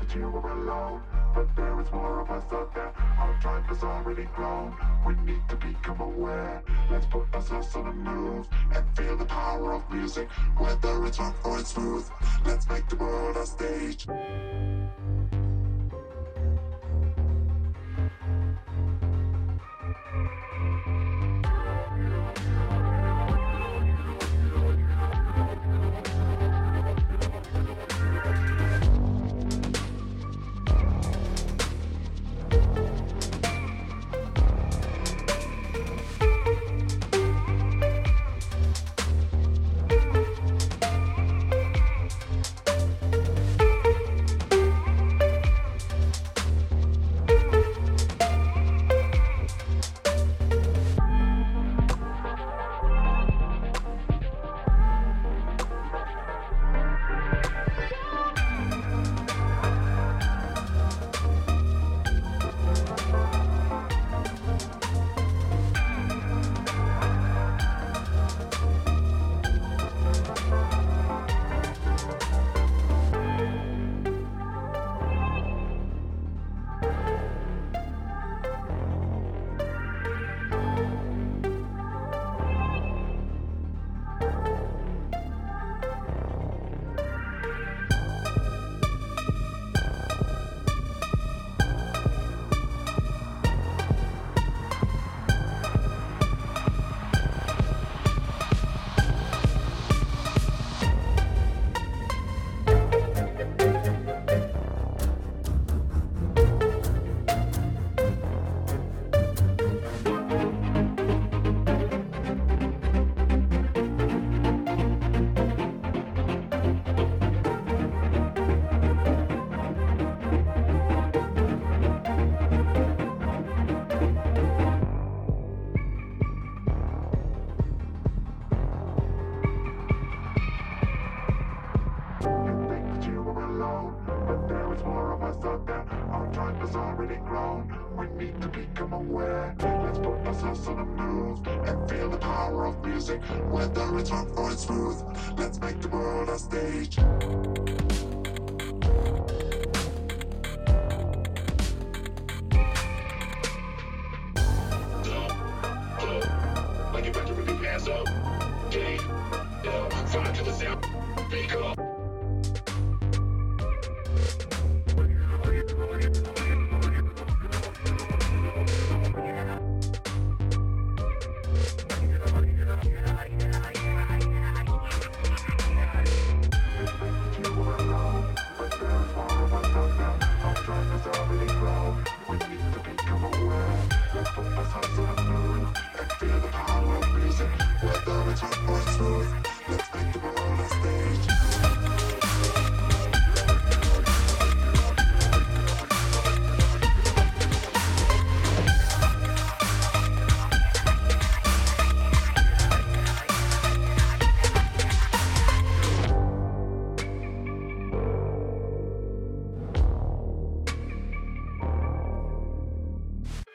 you were alone, but there is more of us out there. Our tribe has already grown. We need to become aware. Let's put ourselves on the move and feel the power of music, whether it's rough or it's smooth. Let's make the world our stage. But there is more of us out there. Our tribe has already grown. We need to become aware. Let's put ourselves on the move and feel the power of music, whether it's rough or it's smooth. Let's make the world our stage. Like you better with your hands up. G, L, five to the sound. Speak up. We need to become aware. Let's put ourselves in